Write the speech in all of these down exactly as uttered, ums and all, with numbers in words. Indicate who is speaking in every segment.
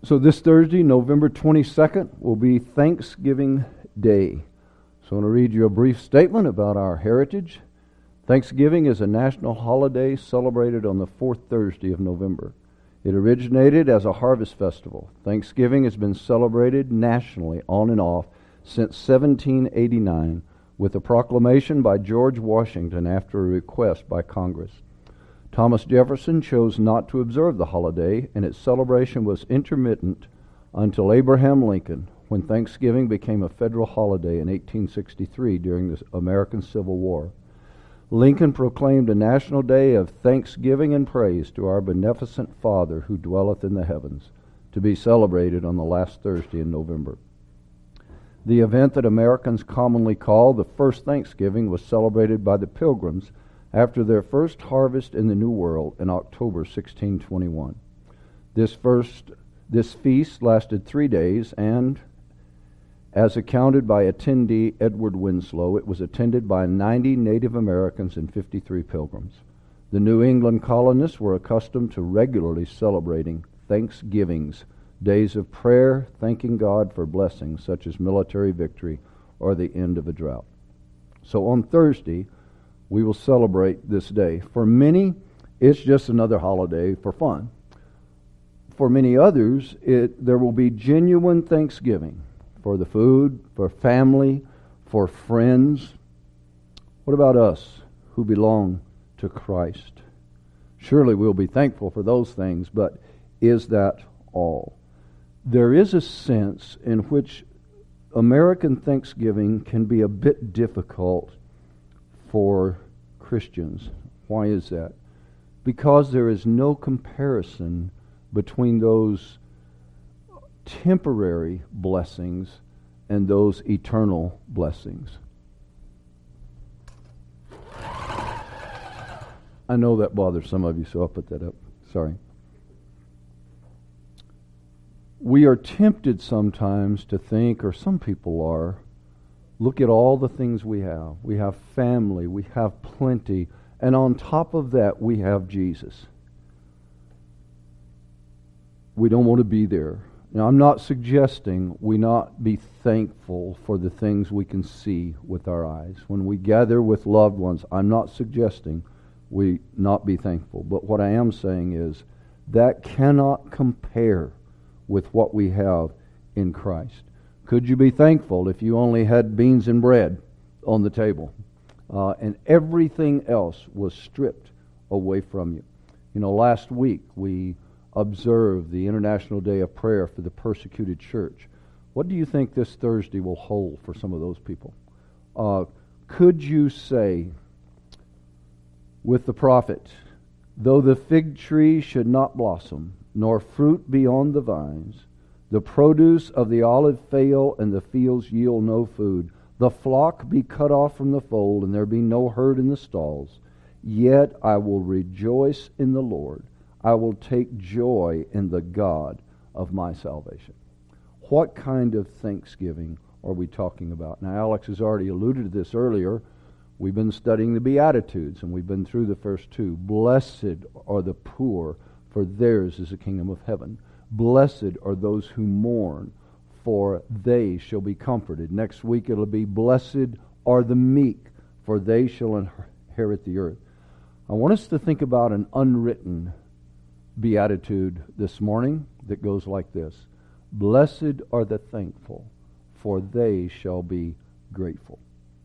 Speaker 1: So this Thursday, November twenty-second, will be Thanksgiving Day. So I want to read you a brief statement about our heritage. Thanksgiving is a national holiday celebrated on the fourth Thursday of November. It originated as a harvest festival. Thanksgiving has been celebrated nationally on and off since seventeen eighty-nine with a proclamation by George Washington after a request by Congress. Thomas Jefferson chose not to observe the holiday, and its celebration was intermittent until Abraham Lincoln, when Thanksgiving became a federal holiday in eighteen sixty-three during the American Civil War. Lincoln proclaimed a national day of thanksgiving and praise to our beneficent Father who dwelleth in the heavens, to be celebrated on the last Thursday in November. The event that Americans commonly call the first Thanksgiving was celebrated by the Pilgrims after their first harvest in the New World in October sixteen twenty-one. This first this feast lasted three days, and as accounted by attendee Edward Winslow, it was attended by ninety Native Americans and fifty-three Pilgrims. The New England colonists were accustomed to regularly celebrating Thanksgivings, days of prayer, thanking God for blessings such as military victory or the end of a drought. So on Thursday, we will celebrate this day. For many, it's just another holiday for fun. For many others, it, there will be genuine thanksgiving for the food, for family, for friends. What about us who belong to Christ? Surely we'll be thankful for those things, but is that all? There is a sense in which American Thanksgiving can be a bit difficult for Christians. Why is that? Because there is no comparison between those temporary blessings and those eternal blessings. I know that bothers some of you, so I'll put that up. Sorry. We are tempted sometimes to think, or some people are, look at all the things we have. We have family, we have plenty, and on top of that we have Jesus. We don't want to be there. Now, I'm not suggesting we not be thankful for the things we can see with our eyes. When we gather with loved ones, I'm not suggesting we not be thankful. But what I am saying is that cannot compare with what we have in Christ. Could you be thankful if you only had beans and bread on the table uh, and everything else was stripped away from you? You know, last week we observed the International Day of Prayer for the Persecuted Church. What do you think this Thursday will hold for some of those people? Uh, could you say with the prophet, though the fig tree should not blossom, nor fruit be on the vines, the produce of the olive fail, and the fields yield no food, the flock be cut off from the fold, and there be no herd in the stalls, yet I will rejoice in the Lord. I will take joy in the God of my salvation. What kind of thanksgiving are we talking about? Now, Alex has already alluded to this earlier. We've been studying the Beatitudes, and we've been through the first two. Blessed are the poor, for theirs is the kingdom of heaven. Blessed are those who mourn, for they shall be comforted. Next week it'll be blessed are the meek, for they shall inherit the earth. I want us to think about an unwritten beatitude this morning that goes like this. Blessed are the thankful, for they shall be grateful.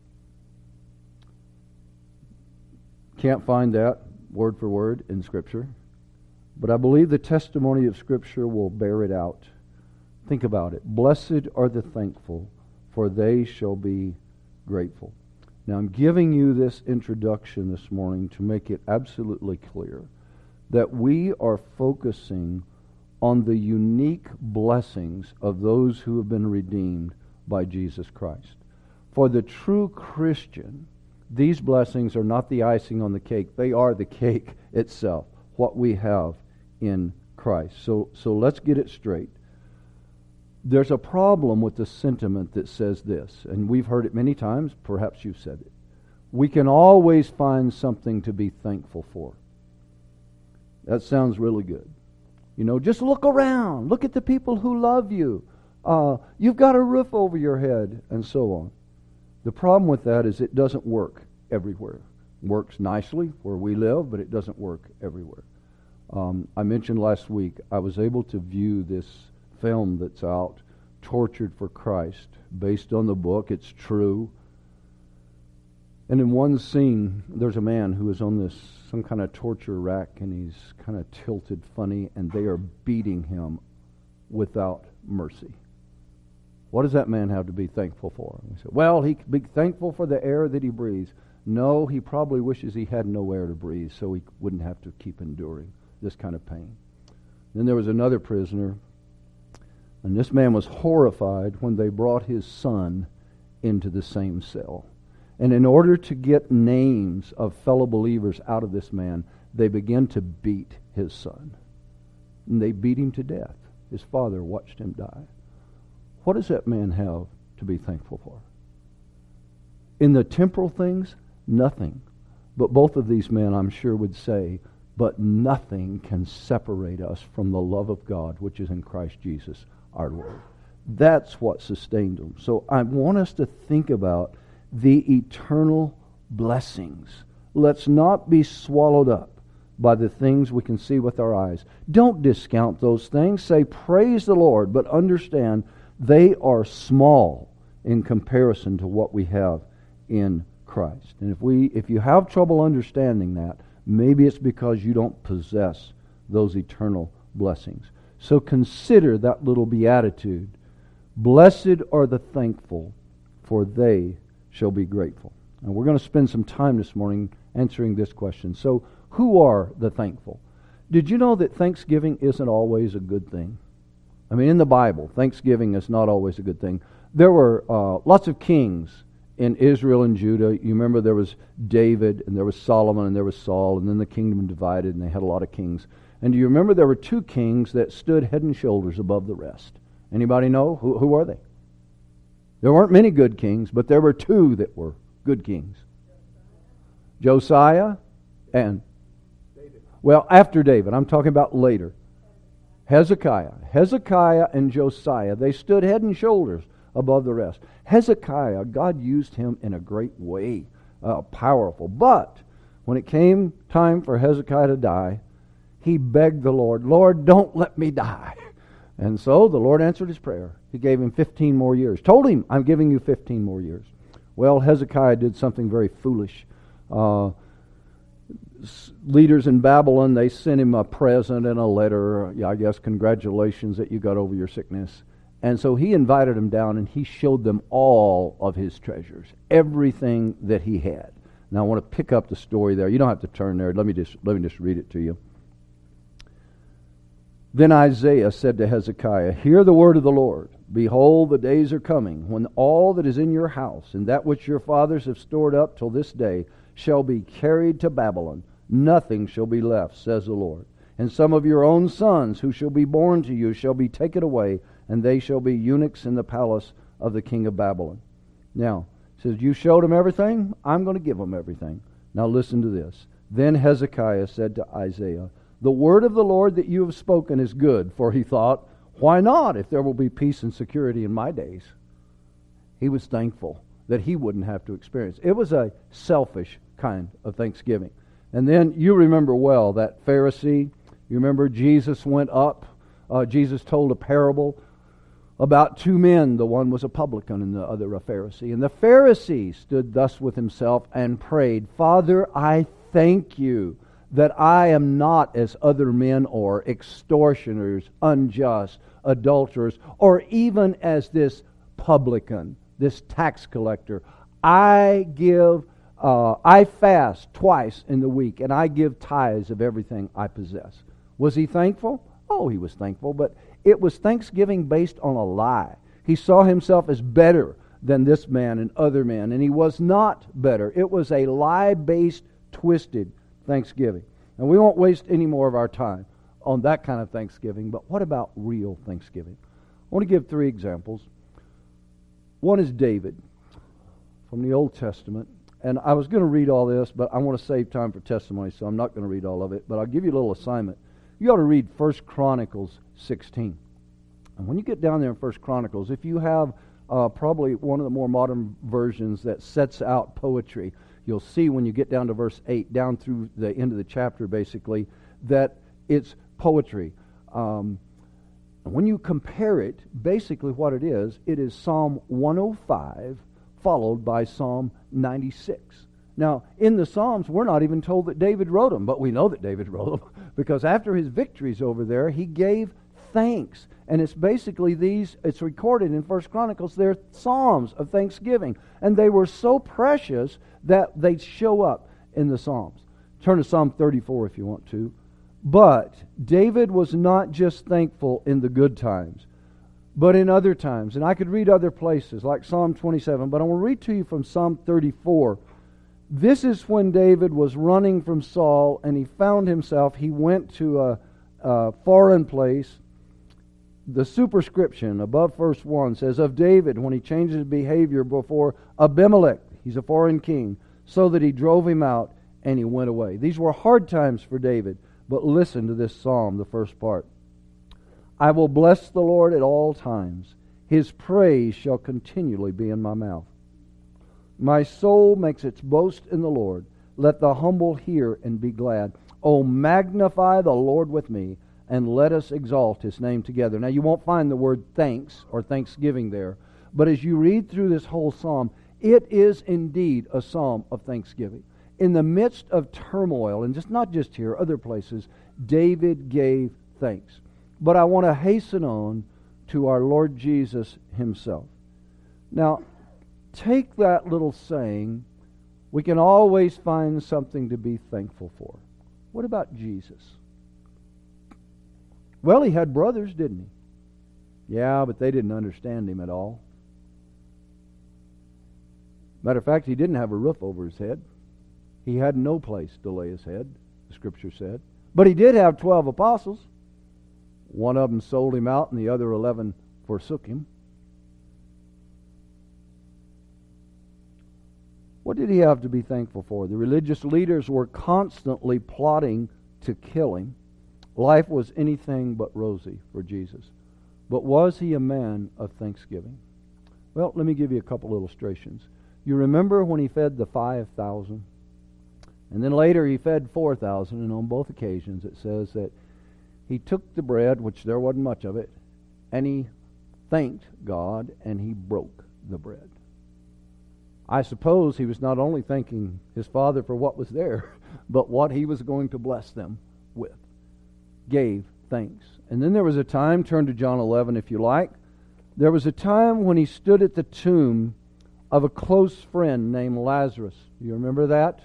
Speaker 1: Can't find that word for word in Scripture, but I believe the testimony of Scripture will bear it out. Think about it. Blessed are the thankful, for they shall be grateful. Now, I'm giving you this introduction this morning to make it absolutely clear that we are focusing on the unique blessings of those who have been redeemed by Jesus Christ. For the true Christian, these blessings are not the icing on the cake. They are the cake itself, what we have in Christ. So, so let's get it straight. There's a problem with the sentiment that says this, and we've heard it many times, perhaps you've said it. We can always find something to be thankful for. That sounds really good. You know, just look around. Look at the people who love you. Uh, you've got a roof over your head, and so on. The problem with that is it doesn't work everywhere. It works nicely where we live, but it doesn't work everywhere. Um, I mentioned last week I was able to view this film that's out, Tortured for Christ, based on the book. It's true. And in one scene, there's a man who is on this, some kind of torture rack, and he's kind of tilted funny, and they are beating him without mercy. What does that man have to be thankful for? We said, well, he could be thankful for the air that he breathes. No, he probably wishes he had no air to breathe, so he wouldn't have to keep enduring this kind of pain. Then there was another prisoner, and this man was horrified when they brought his son into the same cell. And in order to get names of fellow believers out of this man, they began to beat his son. And they beat him to death. His father watched him die. What does that man have to be thankful for? In the temporal things, nothing. But both of these men, I'm sure, would say, but nothing can separate us from the love of God, which is in Christ Jesus our Lord. That's what sustained them. So I want us to think about the eternal blessings. Let's not be swallowed up by the things we can see with our eyes. Don't discount those things. Say, praise the Lord, but understand they are small in comparison to what we have in Christ. And if we, if you have trouble understanding that, maybe it's because you don't possess those eternal blessings. So consider that little beatitude. Blessed are the thankful, for they shall be grateful. And we're going to spend some time this morning answering this question. So, who are the thankful? Did you know that Thanksgiving isn't always a good thing? I mean, in the Bible, Thanksgiving is not always a good thing. There were uh, lots of kings in Israel and Judah. You remember there was David, and there was Solomon, and there was Saul, and then the kingdom divided, and they had a lot of kings. And do you remember there were two kings that stood head and shoulders above the rest? Anybody know? Who, who are they? There weren't many good kings, but there were two that were good kings. Josiah and David. Well, after David. I'm talking about later. Hezekiah. Hezekiah and Josiah, they stood head and shoulders above the rest. Hezekiah, God used him in a great way, uh, powerful. But when it came time for Hezekiah to die, he begged the Lord, Lord, don't let me die. And so the Lord answered his prayer. He gave him fifteen more years. Told him, I'm giving you fifteen more years. Well, Hezekiah did something very foolish. Uh, leaders in Babylon, they sent him a present and a letter. Yeah, I guess congratulations that you got over your sickness. And so he invited them down, and he showed them all of his treasures, everything that he had. Now I want to pick up the story there. You don't have to turn there. Let me just let me just read it to you. Then Isaiah said to Hezekiah, hear the word of the Lord. Behold, the days are coming, when all that is in your house, and that which your fathers have stored up till this day, shall be carried to Babylon. Nothing shall be left, says the Lord. And some of your own sons, who shall be born to you, shall be taken away, and they shall be eunuchs in the palace of the king of Babylon. Now, it says, you showed them everything, I'm going to give them everything. Now listen to this. Then Hezekiah said to Isaiah, the word of the Lord that you have spoken is good. For he thought, why not, if there will be peace and security in my days? He was thankful that he wouldn't have to experience. It was a selfish kind of thanksgiving. And then you remember well that Pharisee. You remember Jesus went up. Uh, Jesus told a parable about two men. The one was a publican and the other a Pharisee. And the Pharisee stood thus with himself and prayed, Father, I thank you that I am not as other men are, extortioners, unjust, adulterers, or even as this publican, this tax collector. I give, uh, I fast twice in the week, and I give tithes of everything I possess. Was he thankful? Oh, he was thankful, but it was thanksgiving based on a lie. He saw himself as better than this man and other men, and he was not better. It was a lie-based, twisted thanksgiving. And we won't waste any more of our time on that kind of thanksgiving, but what about real thanksgiving? I want to give three examples. One is David from the Old Testament. And I was going to read all this, but I want to save time for testimony, so I'm not going to read all of it. But I'll give you a little assignment. you ought to read First Chronicles sixteen. And when you get down there in First Chronicles, if you have uh, probably one of the more modern versions that sets out poetry, you'll see when you get down to verse eight, down through the end of the chapter basically, that it's poetry. Um, and when you compare it, basically what it is, it is Psalm one oh five followed by Psalm ninety-six. Now, in the Psalms, we're not even told that David wrote them, but we know that David wrote them because after his victories over there, he gave thanks. And it's basically these, it's recorded in First Chronicles, they're Psalms of thanksgiving. And they were so precious that they show up in the Psalms. Turn to Psalm thirty-four if you want to. But David was not just thankful in the good times, but in other times. And I could read other places like Psalm twenty-seven, but I will read to you from Psalm thirty-four. This is when David was running from Saul and he found himself, he went to a, a foreign place. The superscription above verse one says, of David when he changed his behavior before Abimelech, he's a foreign king, so that he drove him out and he went away. These were hard times for David, but listen to this psalm, the first part. I will bless the Lord at all times. His praise shall continually be in my mouth. My soul makes its boast in the Lord. Let the humble hear and be glad. Oh, magnify the Lord with me, and let us exalt His name together. Now, you won't find the word thanks or thanksgiving there, but as you read through this whole psalm, it is indeed a psalm of thanksgiving. In the midst of turmoil, and just not just here, other places, David gave thanks. But I want to hasten on to our Lord Jesus Himself. Now, take that little saying, we can always find something to be thankful for. What about Jesus? Well, He had brothers, didn't He? Yeah, but they didn't understand Him at all. Matter of fact, He didn't have a roof over His head. He had no place to lay His head, the Scripture said. But He did have twelve apostles. One of them sold Him out and the other eleven forsook Him. What did He have to be thankful for? The religious leaders were constantly plotting to kill Him. Life was anything but rosy for Jesus. But was He a man of thanksgiving? Well, let me give you a couple illustrations. You remember when He fed the five thousand? And then later He fed four thousand, and on both occasions it says that He took the bread, which there wasn't much of it, and He thanked God, and He broke the bread. I suppose He was not only thanking His Father for what was there, but what He was going to bless them with. Gave thanks. And then there was a time, turn to John eleven if you like, there was a time when He stood at the tomb of a close friend named Lazarus. You remember that?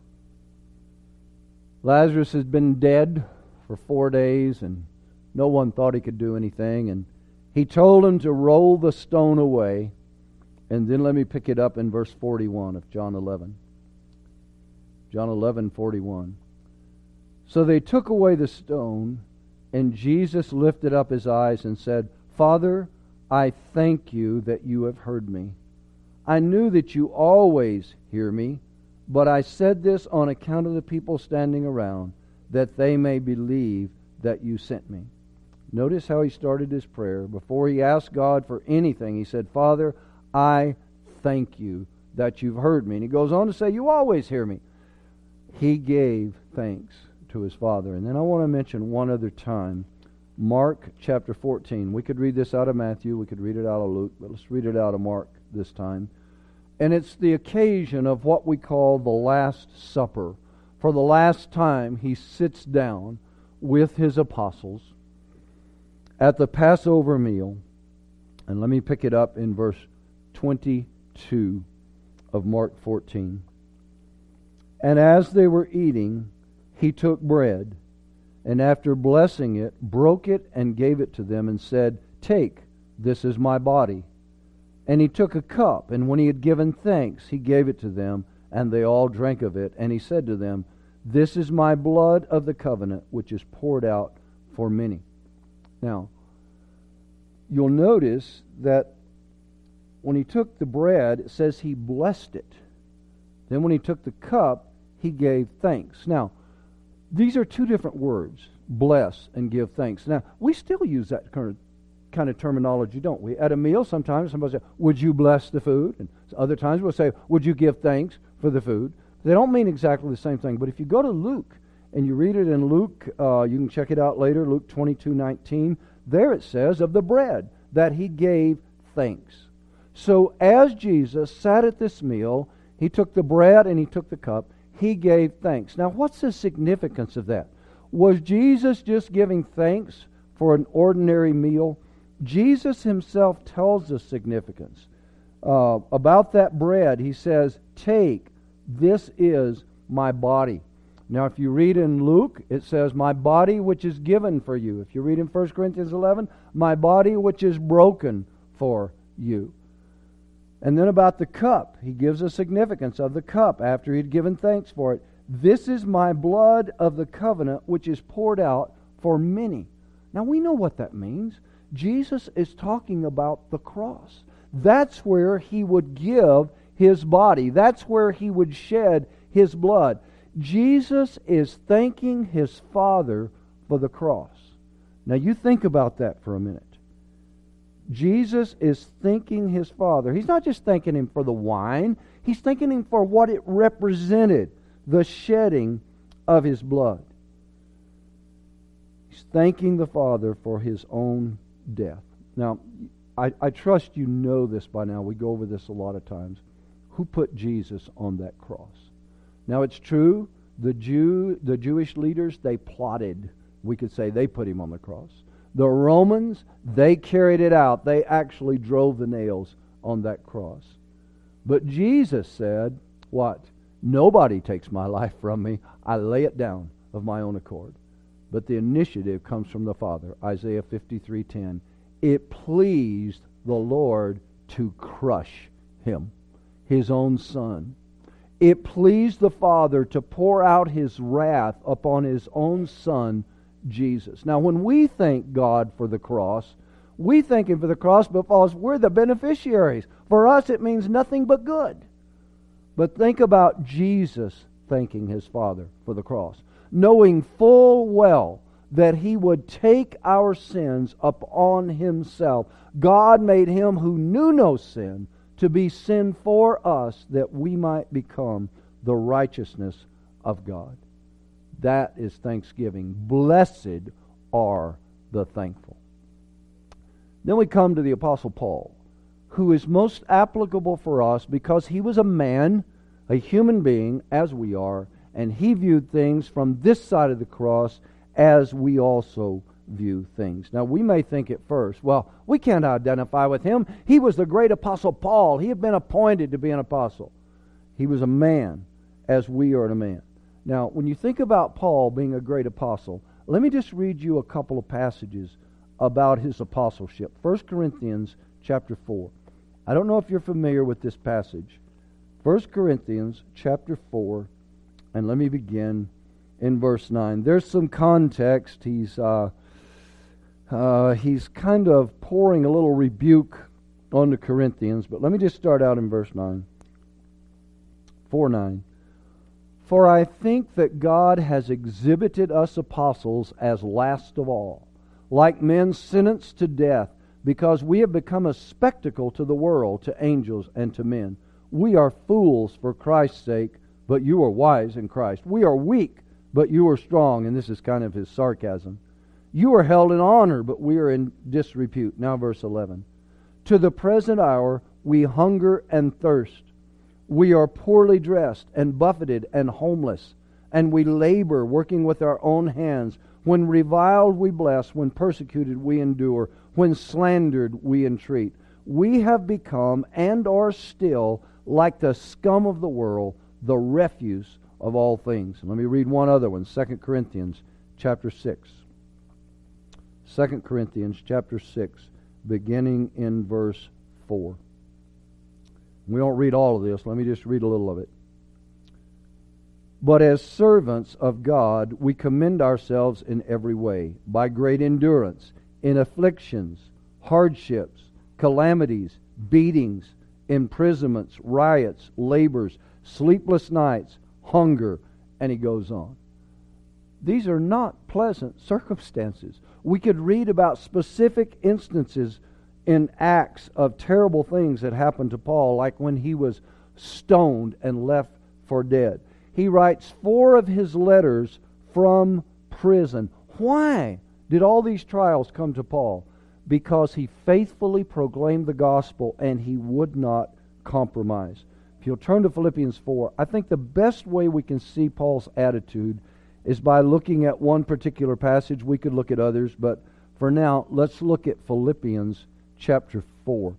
Speaker 1: Lazarus had been dead for four days and no one thought he could do anything, and He told him to roll the stone away. And then let me pick it up in verse forty-one of John eleven. John eleven, forty-one. So they took away the stone, and Jesus lifted up His eyes and said, Father, I thank You that You have heard me. I knew that You always hear me, but I said this on account of the people standing around, that they may believe that You sent me. Notice how He started His prayer. Before He asked God for anything, He said, Father, I thank You that You've heard me. And He goes on to say, You always hear me. He gave thanks to His Father. And then I want to mention one other time, Mark chapter fourteen. We could read this out of Matthew, we could read it out of Luke, but let's read it out of Mark this time. And it's the occasion of what we call the Last Supper. For the last time He sits down with His apostles at the Passover meal. And let me pick it up in verse twenty-two of Mark fourteen. And as they were eating, He took bread, and after blessing it, broke it and gave it to them, and said, Take, this is my body. And He took a cup, and when He had given thanks, He gave it to them, and they all drank of it. And He said to them, This is my blood of the covenant, which is poured out for many. Now, you'll notice that when He took the bread, it says He blessed it. Then when He took the cup, He gave thanks. Now, these are two different words. bless and give thanks. Now, we still use that kind of, kind of terminology, don't we? At a meal, sometimes somebody says, would you bless the food? And other times we'll say, would you give thanks for the food? They don't mean exactly the same thing. But if you go to Luke and you read it in Luke, uh, you can check it out later, Luke twenty-two nineteen, there it says of the bread that he gave thanks. So as Jesus sat at this meal, he took the bread and he took the cup, he gave thanks. Now, what's the significance of that? Was Jesus just giving thanks for an ordinary meal? Jesus himself tells the significance. Uh, about that bread, he says, take, this is my body. Now, if you read in Luke, it says, my body which is given for you. If you read in First Corinthians eleven, my body which is broken for you. And then about the cup, he gives a significance of the cup after he'd given thanks for it. This is my blood of the covenant which is poured out for many. Now, we know what that means. Jesus is talking about the cross. That's where he would give his body. That's where he would shed his blood. Jesus is thanking his Father for the cross. Now you think about that for a minute. Jesus is thanking his Father. He's not just thanking him for the wine. He's thanking him for what it represented, the shedding of his blood. He's thanking the Father for his own death. Now, I, I trust you know this by now. We go over this a lot of times. Who put Jesus on that cross? Now, it's true, the Jew, the Jewish leaders, they plotted. We could say they put him on the cross. The Romans, they carried it out. They actually drove the nails on that cross. But Jesus said, what? Nobody takes my life from me. I lay it down of my own accord. But the initiative comes from the Father. Isaiah fifty-three ten. It pleased the Lord to crush him, his own Son. It pleased the Father to pour out his wrath upon his own Son, Jesus. Now, when we thank God for the cross, we thank him for the cross because we're the beneficiaries. For us, it means nothing but good. But think about Jesus thanking his Father for the cross, knowing full well that he would take our sins upon himself. God made him who knew no sin to be sin for us, that we might become the righteousness of God. That is thanksgiving. Blessed are the thankful. Then we come to the Apostle Paul, who is most applicable for us because he was a man, a human being, as we are, and he viewed things from this side of the cross as we also view things. Now, we may think at first, well, we can't identify with him. He was the great Apostle Paul. He had been appointed to be an apostle. He was a man, as we are a man. Now, when you think about Paul being a great apostle, let me just read you a couple of passages about his apostleship. First Corinthians chapter four. I don't know if you're familiar with this passage. First Corinthians chapter four, and let me begin in verse nine. There's some context. He's uh, uh, he's kind of pouring a little rebuke on the Corinthians, but let me just start out in verse nine. four nine. For I think that God has exhibited us apostles as last of all, like men sentenced to death, because we have become a spectacle to the world, to angels, and to men. We are fools for Christ's sake, but you are wise in Christ. We are weak, but you are strong. And this is kind of his sarcasm. You are held in honor, but we are in disrepute. Now verse eleven. To the present hour we hunger and thirst. We are poorly dressed and buffeted and homeless. And we labor, working with our own hands. When reviled we bless. When persecuted we endure. When slandered we entreat. We have become and are still like the scum of the world, the refuse of all things. Let me read one other one. Second Corinthians chapter six. Second Corinthians chapter six, beginning in verse four. We don't read all of this. Let me just read a little of it. But as servants of God, we commend ourselves in every way, by great endurance, in afflictions, hardships, calamities, beatings, imprisonments, riots, labors, sleepless nights, hunger, and he goes on. these are not pleasant circumstances. We could read about specific instances in Acts of terrible things that happened to Paul, like when he was stoned and left for dead. He writes four of his letters from prison. Why did all these trials come to Paul? Because he faithfully proclaimed the gospel and he would not compromise. If you'll turn to Philippians four, I think the best way we can see Paul's attitude is by looking at one particular passage. We could look at others, but for now, let's look at Philippians chapter four.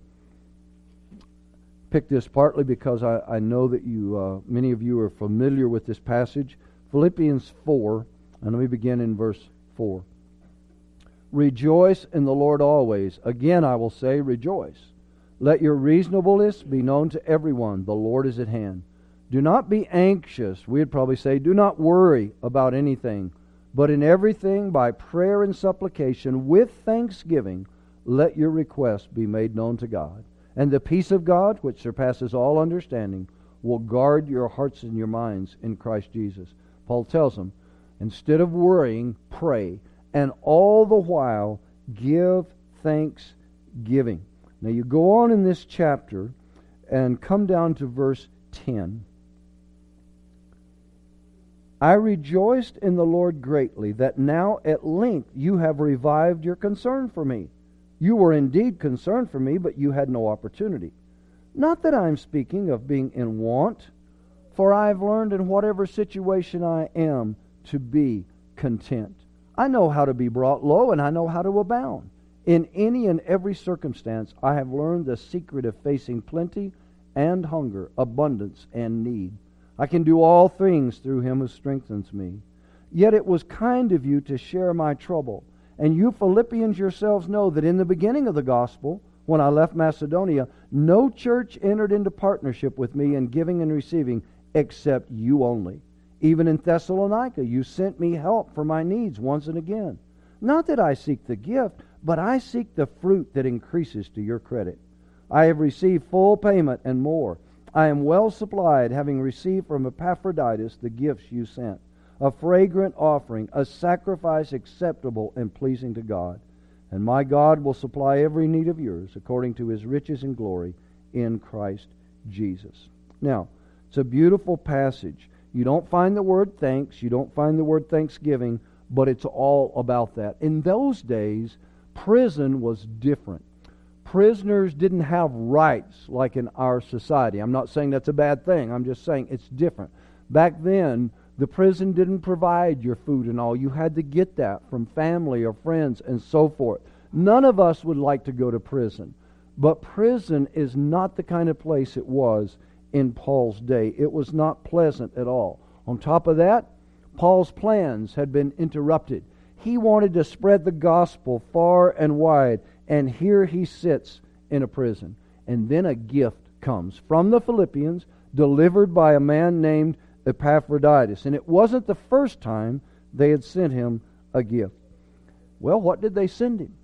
Speaker 1: Pick this partly because I, I know that you, uh, many of you are familiar with this passage. Philippians four, and let me begin in verse four. Rejoice in the Lord always. Again I will say, rejoice. Let your reasonableness be known to everyone. The Lord is at hand. Do not be anxious. We'd probably say, do not worry about anything. But in everything, by prayer and supplication, with thanksgiving, let your requests be made known to God. And the peace of God, which surpasses all understanding, will guard your hearts and your minds in Christ Jesus. Paul tells them, instead of worrying, pray. And all the while, give thanksgiving. Now you go on in this chapter and come down to verse ten. I rejoiced in the Lord greatly that now at length you have revived your concern for me. You were indeed concerned for me, but you had no opportunity. Not that I am speaking of being in want, for I have learned in whatever situation I am to be content. I know how to be brought low, and I know how to abound. In any and every circumstance, I have learned the secret of facing plenty and hunger, abundance and need. I can do all things through Him who strengthens me. Yet it was kind of you to share my trouble. And you Philippians yourselves know that in the beginning of the gospel, when I left Macedonia, no church entered into partnership with me in giving and receiving except you only. Even in Thessalonica, you sent me help for my needs once and again. Not that I seek the gift, but I seek the fruit that increases to your credit. I have received full payment and more. I am well supplied, having received from Epaphroditus the gifts you sent, a fragrant offering, a sacrifice acceptable and pleasing to God. And my God will supply every need of yours according to His riches and glory in Christ Jesus. Now, it's a beautiful passage. You don't find the word thanks, you don't find the word thanksgiving, but it's all about that. In those days, prison was different. Prisoners didn't have rights like in our society. I'm not saying that's a bad thing. I'm just saying it's different. Back then, the prison didn't provide your food and all. You had to get that from family or friends and so forth. None of us would like to go to prison. But prison is not the kind of place it was in Paul's day. It was not pleasant at all. On top of that, Paul's plans had been interrupted. He wanted to spread the gospel far and wide, and here he sits in a prison. And then a gift comes from the Philippians, delivered by a man named Epaphroditus. And it wasn't the first time they had sent him a gift. Well, what did they send him?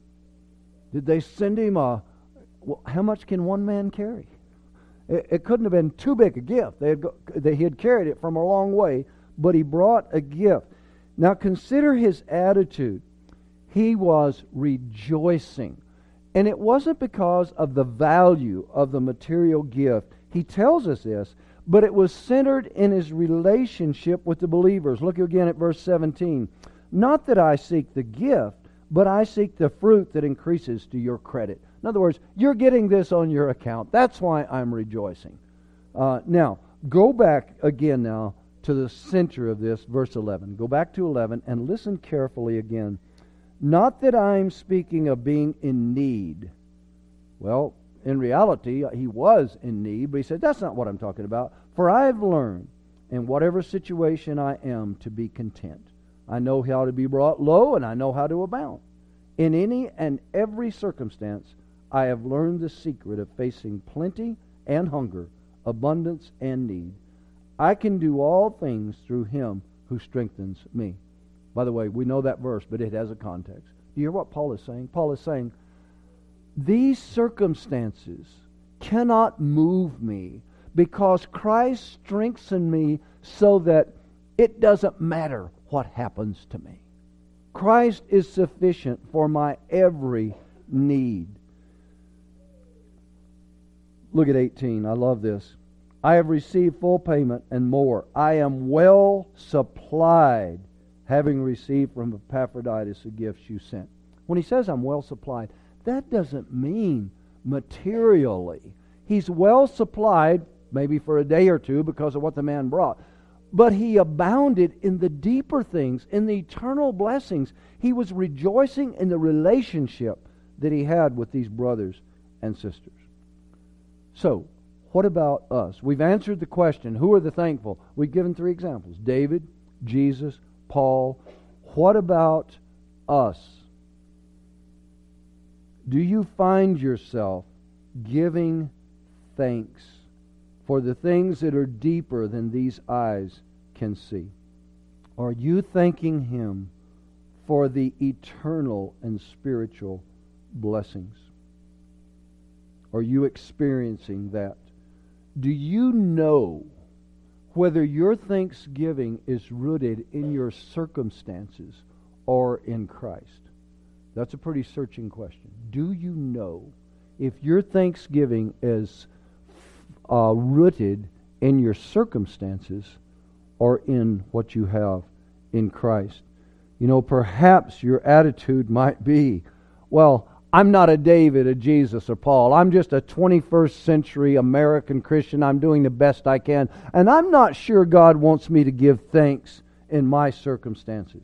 Speaker 1: Did they send him a... Well, how much can one man carry? It, it couldn't have been too big a gift. They had, go, they had carried it from a long way, but he brought a gift. Now consider his attitude. He was rejoicing. And it wasn't because of the value of the material gift. He tells us this, but it was centered in his relationship with the believers. Look again at verse seventeen. Not that I seek the gift, but I seek the fruit that increases to your credit. In other words, you're getting this on your account. That's why I'm rejoicing. Uh, now, go back again now to the center of this, verse eleven. Go back to eleven and listen carefully again. Not that I'm speaking of being in need. Well, in reality, he was in need, but he said, that's not what I'm talking about. For I have learned, in whatever situation I am, to be content. I know how to be brought low, and I know how to abound. In any and every circumstance, I have learned the secret of facing plenty and hunger, abundance and need. I can do all things through Him who strengthens me. By the way, we know that verse, but it has a context. Do you hear what Paul is saying? Paul is saying, these circumstances cannot move me because Christ strengthens me so that it doesn't matter what happens to me. Christ is sufficient for my every need. Look at eighteen. I love this. I have received full payment and more. I am well supplied, having received from Epaphroditus the gifts you sent. When he says I'm well supplied, that doesn't mean materially. He's well supplied, maybe for a day or two because of what the man brought. But he abounded in the deeper things, in the eternal blessings. He was rejoicing in the relationship that he had with these brothers and sisters. So, what about us? We've answered the question, who are the thankful? We've given three examples. David, Jesus, Paul. What about us? Do you find yourself giving thanks for the things that are deeper than these eyes can see? Are you thanking Him for the eternal and spiritual blessings? Are you experiencing that? Do you know whether your thanksgiving is rooted in your circumstances or in Christ? That's a pretty searching question. Do you know if your thanksgiving is uh, rooted in your circumstances or in what you have in Christ? You know, perhaps your attitude might be, well, I'm not a David, a Jesus, or Paul. I'm just a twenty-first century American Christian. I'm doing the best I can. And I'm not sure God wants me to give thanks in my circumstances.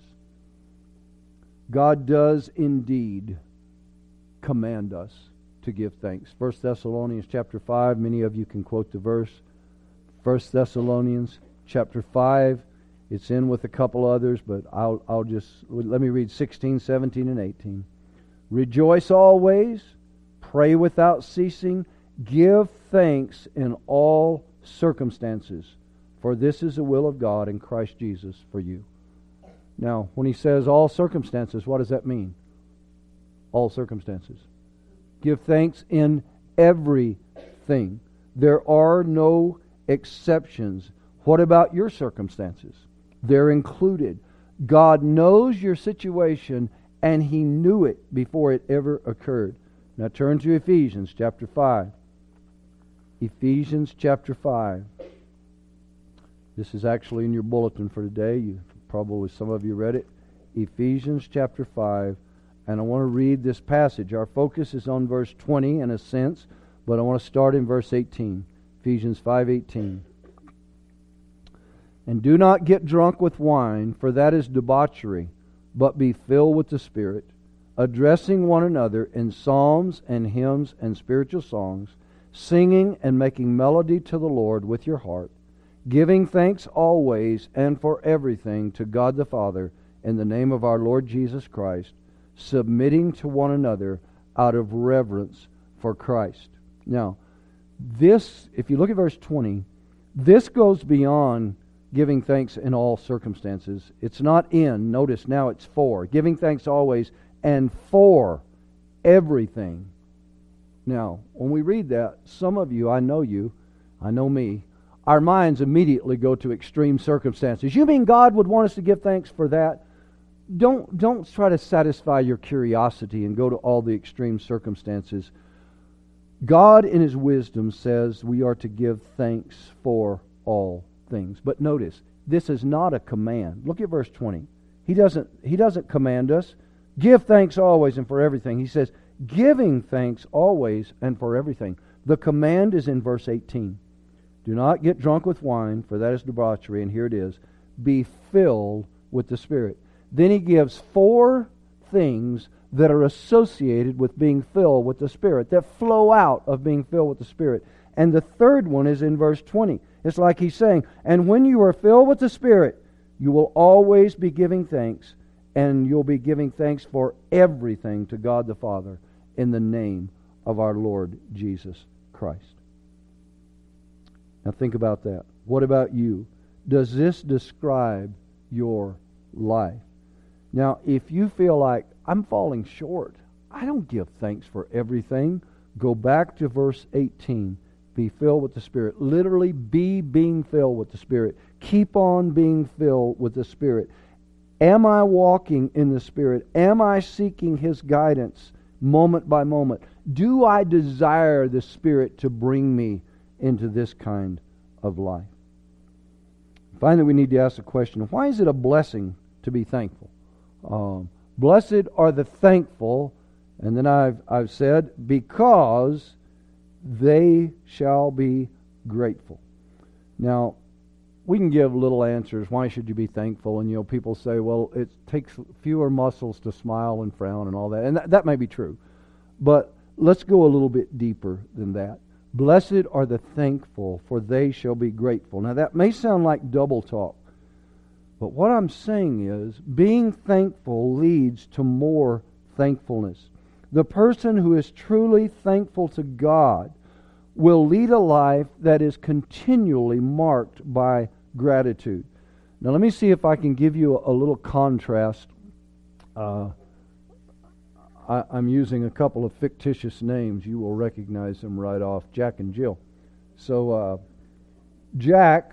Speaker 1: God does indeed command us to give thanks. First Thessalonians chapter five, many of you can quote the verse. First Thessalonians chapter five, it's in with a couple others, but I'll, I'll just, let me read sixteen, seventeen, and eighteen. Rejoice always, pray without ceasing, give thanks in all circumstances, for this is the will of God in Christ Jesus for you. Now, when he says all circumstances, what does that mean? All circumstances. Give thanks in everything. There are no exceptions. What about your circumstances? They're included. God knows your situation, and He knew it before it ever occurred. Now turn to Ephesians chapter five. Ephesians chapter five. This is actually in your bulletin for today. You probably, some of you read it. Ephesians chapter five. And I want to read this passage. Our focus is on verse twenty in a sense, but I want to start in verse eighteen. Ephesians five eighteen. And do not get drunk with wine, for that is debauchery, but be filled with the Spirit, addressing one another in psalms and hymns and spiritual songs, singing and making melody to the Lord with your heart, giving thanks always and for everything to God the Father in the name of our Lord Jesus Christ, submitting to one another out of reverence for Christ. Now, this, if you look at verse twenty, this goes beyond giving thanks in all circumstances. It's not in, notice now it's for. Giving thanks always and for everything. Now, when we read that, some of you, I know you, I know me, our minds immediately go to extreme circumstances. You mean God would want us to give thanks for that? Don't, don't try to satisfy your curiosity and go to all the extreme circumstances. God in His wisdom says we are to give thanks for all things. But notice, this is not a command. Look at verse twenty. He doesn't, he doesn't command us, give thanks always and for everything. He says, giving thanks always and for everything. The command is in verse eighteen. Do not get drunk with wine, for that is debauchery, and here it is. Be filled with the Spirit. Then he gives four things that are associated with being filled with the Spirit, that flow out of being filled with the Spirit. And the third one is in verse twenty. It's like he's saying, and when you are filled with the Spirit, you will always be giving thanks, and you'll be giving thanks for everything to God the Father in the name of our Lord Jesus Christ. Now think about that. What about you? Does this describe your life? Now, if you feel like, I'm falling short, I don't give thanks for everything, go back to verse eighteen. Be filled with the Spirit. Literally, be being filled with the Spirit. Keep on being filled with the Spirit. Am I walking in the Spirit? Am I seeking His guidance moment by moment? Do I desire the Spirit to bring me into this kind of life? Finally, we need to ask the question, why is it a blessing to be thankful? Um, blessed are the thankful, and then I've, I've said, because they shall be grateful. Now, we can give little answers. Why should you be thankful? And, you know, people say, well, it takes fewer muscles to smile and frown and all that. And that, that may be true. But let's go a little bit deeper than that. Blessed are the thankful, for they shall be grateful. Now, that may sound like double talk. But what I'm saying is, being thankful leads to more thankfulness. The person who is truly thankful to God will lead a life that is continually marked by gratitude. Now let me see if I can give you a, a little contrast. Uh, I, I'm using a couple of fictitious names. You will recognize them right off, Jack and Jill. So uh, Jack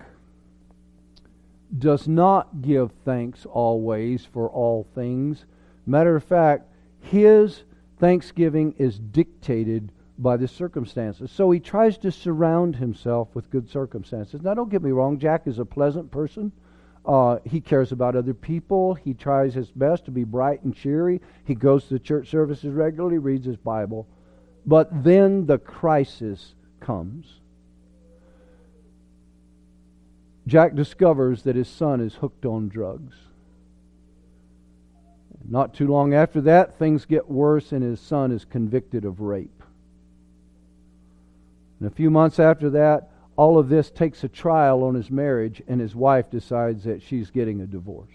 Speaker 1: does not give thanks always for all things. Matter of fact, his thanksgiving is dictated by the circumstances. So he tries to surround himself with good circumstances. Now don't get me wrong, Jack is a pleasant person. Uh, he cares about other people. He tries his best to be bright and cheery. He goes to church services regularly, reads his Bible. But then the crisis comes. Jack discovers that his son is hooked on drugs. Not too long after that, things get worse and his son is convicted of rape. And a few months after that, all of this takes a trial on his marriage, and his wife decides that she's getting a divorce.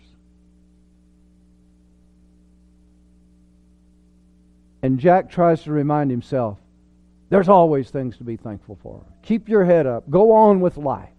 Speaker 1: And Jack tries to remind himself, there's always things to be thankful for. Keep your head up. Go on with life.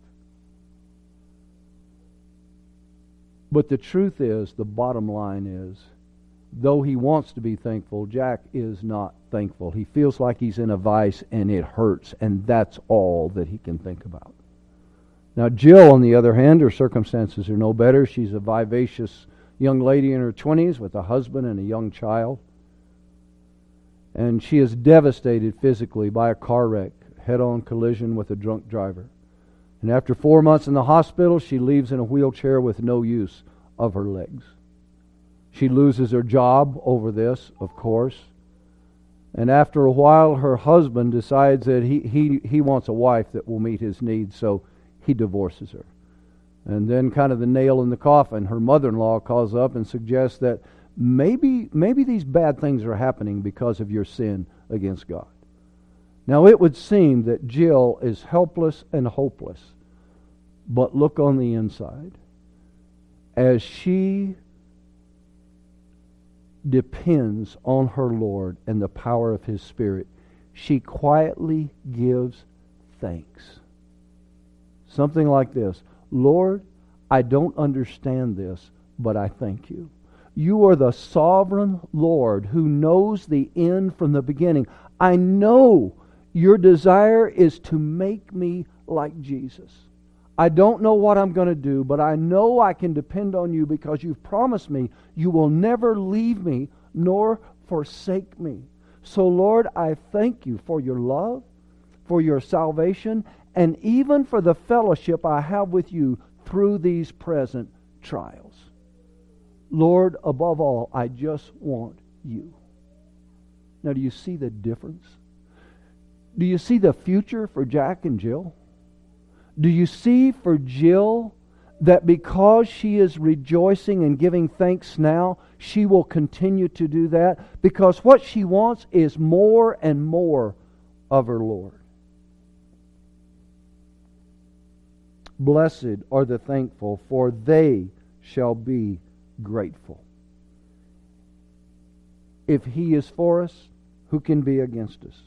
Speaker 1: But the truth is, the bottom line is, though he wants to be thankful, Jack is not thankful. He feels like he's in a vice and it hurts, and that's all that he can think about. Now Jill, on the other hand, her circumstances are no better. She's a vivacious young lady in her twenties with a husband and a young child. And she is devastated physically by a car wreck, head-on collision with a drunk driver. And after four months in the hospital, she leaves in a wheelchair with no use of her legs. She loses her job over this, of course. And after a while, her husband decides that he, he, he wants a wife that will meet his needs, so he divorces her. And then kind of the nail in the coffin, her mother-in-law calls up and suggests that maybe, maybe these bad things are happening because of your sin against God. Now it would seem that Jill is helpless and hopeless, but look on the inside. As she depends on her Lord and the power of His Spirit, she quietly gives thanks. Something like this: Lord, I don't understand this, but I thank you. You are the sovereign Lord who knows the end from the beginning. I know your desire is to make me like Jesus. I don't know what I'm going to do, but I know I can depend on you because you've promised me you will never leave me nor forsake me. So Lord, I thank you for your love, for your salvation, and even for the fellowship I have with you through these present trials. Lord, above all, I just want you. Now, do you see the difference? Do you see the future for Jack and Jill? Do you see for Jill that because she is rejoicing and giving thanks now, she will continue to do that? Because what she wants is more and more of her Lord. Blessed are the thankful, for they shall be grateful. If He is for us, who can be against us?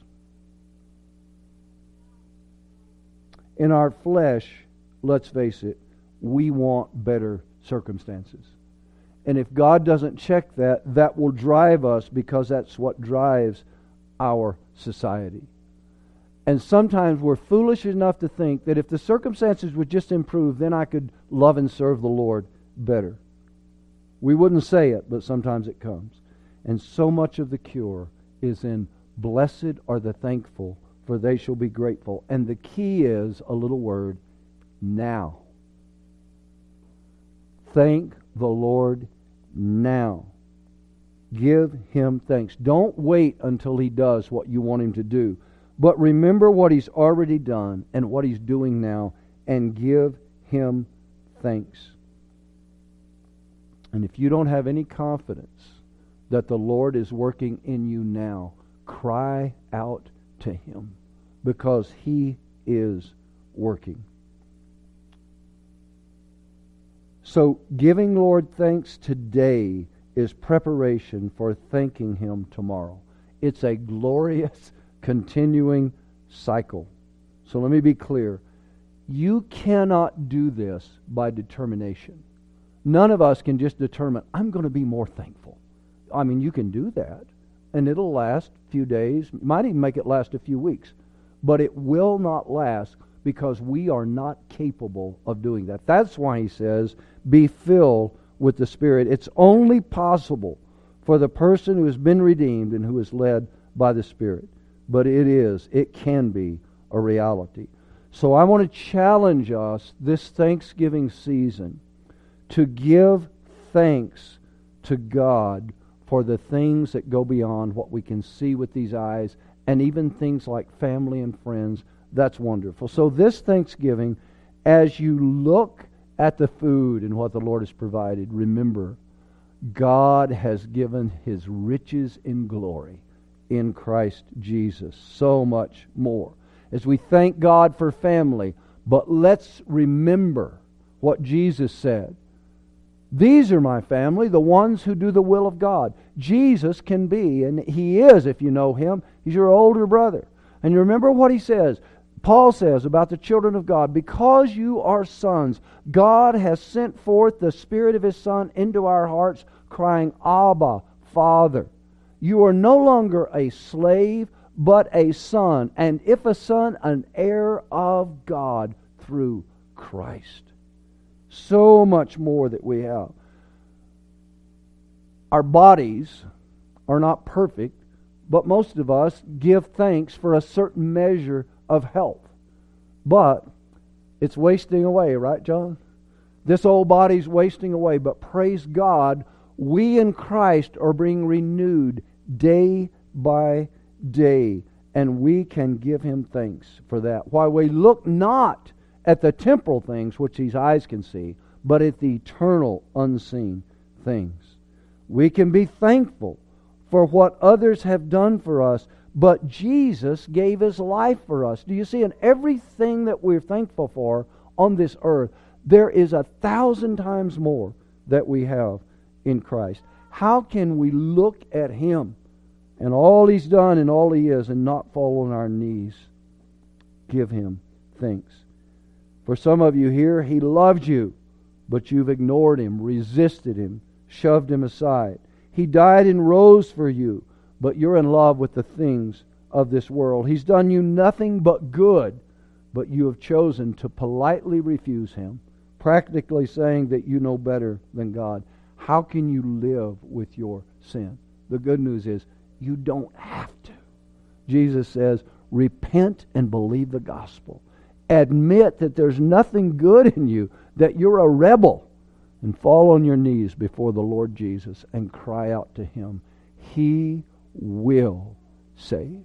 Speaker 1: In our flesh, let's face it, we want better circumstances. And if God doesn't check that, that will drive us, because that's what drives our society. And sometimes we're foolish enough to think that if the circumstances would just improve, then I could love and serve the Lord better. We wouldn't say it, but sometimes it comes. And so much of the cure is in blessed are the thankful, for they shall be grateful. And the key is a little word, now. Thank the Lord now. Give Him thanks. Don't wait until He does what you want Him to do. But remember what He's already done and what He's doing now, and give Him thanks. And if you don't have any confidence that the Lord is working in you now, cry out to Him, because He is working. So giving Lord thanks today is preparation for thanking Him tomorrow. It's a glorious, continuing cycle. So let me be clear. You cannot do this by determination. None of us can just determine, I'm going to be more thankful. I mean, you can do that, and it'll last a few days. Might even make it last a few weeks. But it will not last, because we are not capable of doing that. That's why He says, be filled with the Spirit. It's only possible for the person who has been redeemed and who is led by the Spirit. But it is, it can be a reality. So I want to challenge us this Thanksgiving season to give thanks to God for the things that go beyond what we can see with these eyes, and even things like family and friends. That's wonderful. So this Thanksgiving, as you look at the food and what the Lord has provided, remember, God has given His riches in glory in Christ Jesus. So much more. As we thank God for family, but let's remember what Jesus said. These are my family, the ones who do the will of God. Jesus can be, and He is, if you know Him, He's your older brother. And you remember what He says. Paul says about the children of God, because you are sons, God has sent forth the Spirit of His Son into our hearts, crying, Abba, Father. You are no longer a slave, but a son, and if a son, an heir of God through Christ. So much more that we have. Our bodies are not perfect, but most of us give thanks for a certain measure of health. But it's wasting away, right, John? This old body's wasting away, but praise God, we in Christ are being renewed day by day, and we can give Him thanks for that. While we look not at the temporal things which these eyes can see, but at the eternal unseen things. We can be thankful for what others have done for us, but Jesus gave His life for us. Do you see? In everything that we're thankful for on this earth, there is a thousand times more that we have in Christ. How can we look at Him and all He's done and all He is and not fall on our knees? Give Him thanks. For some of you here, He loved you, but you've ignored Him, resisted Him, shoved Him aside. He died and rose for you, but you're in love with the things of this world. He's done you nothing but good, but you have chosen to politely refuse Him, practically saying that you know better than God. How can you live with your sin? The good news is you don't have to. Jesus says, repent and believe the gospel. Admit that there's nothing good in you, that you're a rebel, and fall on your knees before the Lord Jesus and cry out to Him. He will save.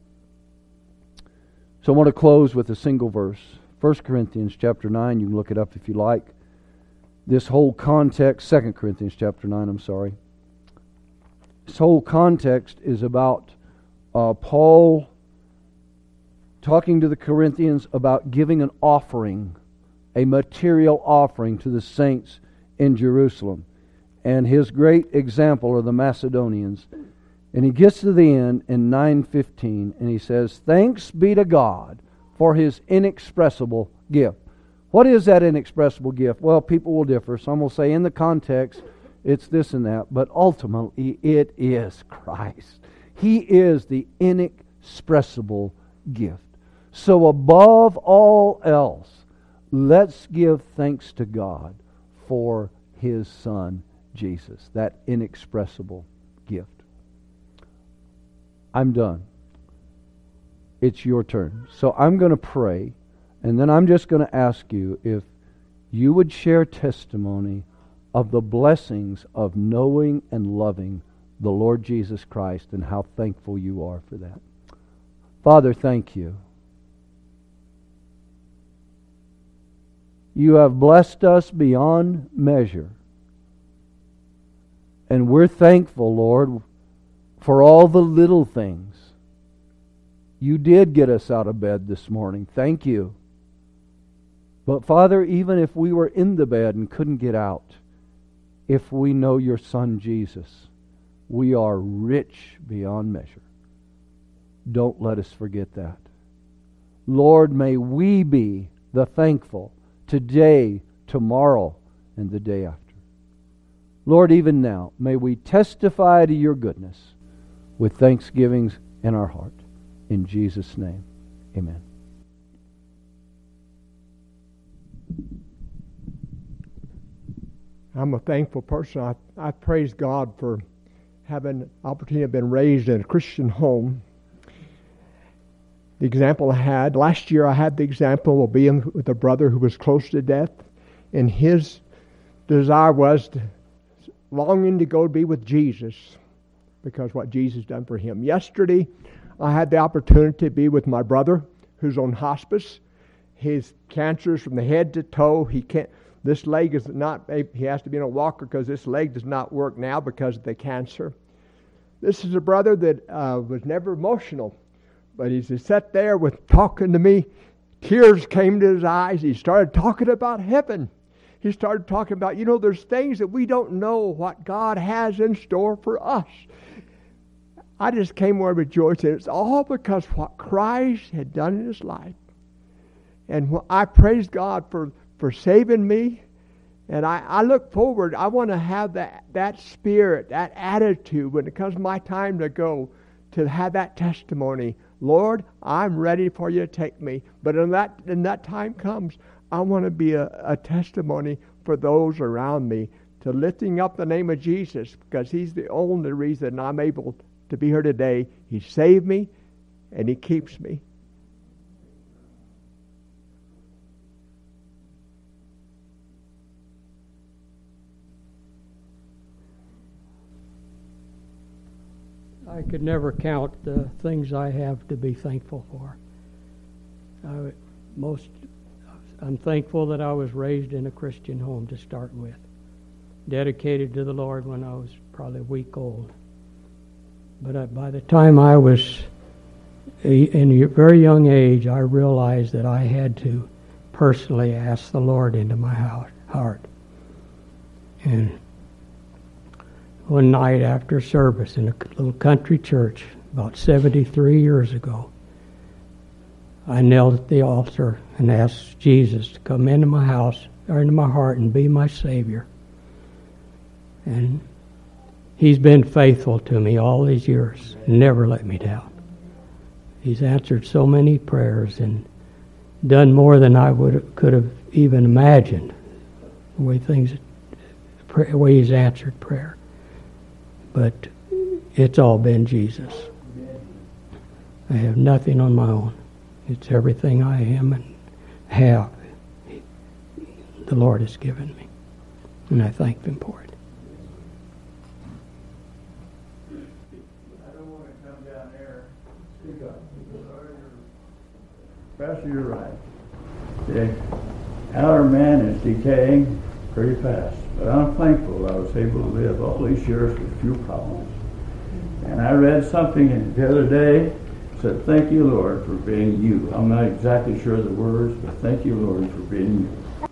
Speaker 1: So I want to close with a single verse. First Corinthians chapter nine, you can look it up if you like. This whole context, Second Corinthians chapter nine, I'm sorry. This whole context is about uh, Paul talking to the Corinthians about giving an offering, a material offering to the saints in Jerusalem. And his great example are the Macedonians. And he gets to the end in nine fifteen, and he says, thanks be to God for His inexpressible gift. What is that inexpressible gift? Well, people will differ. Some will say in the context, it's this and that. But ultimately, it is Christ. He is the inexpressible gift. So above all else, let's give thanks to God for His Son, Jesus, that inexpressible gift. I'm done. It's your turn. So I'm going to pray, and then I'm just going to ask you if you would share testimony of the blessings of knowing and loving the Lord Jesus Christ and how thankful you are for that. Father, thank you. You have blessed us beyond measure. And we're thankful, Lord, for all the little things. You did get us out of bed this morning. Thank you. But Father, even if we were in the bed and couldn't get out, if we know your Son Jesus, we are rich beyond measure. Don't let us forget that. Lord, may we be the thankful today, tomorrow, and the day after. Lord, even now, may we testify to your goodness with thanksgivings in our heart. In Jesus' name, amen.
Speaker 2: I'm a thankful person. I, I praise God for having the opportunity of being raised in a Christian home. The example I had, last year I had the example of being with a brother who was close to death, and his desire was to, longing to go be with Jesus because what Jesus done for him. Yesterday, I had the opportunity to be with my brother who's on hospice. His cancer is from the head to toe. He can't. This leg is not, he has to be in a walker because this leg does not work now because of the cancer. This is a brother that uh, was never emotional, but as he sat there with talking to me, tears came to his eyes. He started talking about heaven. He started talking about, you know, there's things that we don't know what God has in store for us. I just came away rejoicing. It's all because what Christ had done in his life. And I praise God for for saving me, and I, I look forward. I want to have that, that spirit, that attitude when it comes my time to go, to have that testimony. Lord, I'm ready for you to take me. But when that, when that time comes, I want to be a, a testimony for those around me, to lifting up the name of Jesus, because he's the only reason I'm able to be here today. He saved me, and he keeps me.
Speaker 3: I could never count the things I have to be thankful for. I, most, I'm thankful that I was raised in a Christian home to start with, dedicated to the Lord when I was probably a week old. But I, by the time I was a, in a very young age, I realized that I had to personally ask the Lord into my heart. And one night after service in a little country church about seventy-three years ago, I knelt at the altar and asked Jesus to come into my house, or into my heart, and be my Savior. And he's been faithful to me all these years, never let me down. He's answered so many prayers and done more than I would could have even imagined. The way things, the way he's answered prayer. But it's all been Jesus. I have nothing on my own. It's everything I am and have. The Lord has given me. And I thank him for it.
Speaker 4: I don't want to come down there and speak up. Pastor, you're right. The outer man is decaying pretty fast. But I'm thankful I was able to live all these years with few problems. And I read something the other day, said, thank you, Lord, for being you. I'm not exactly sure of the words, but thank you, Lord, for being you.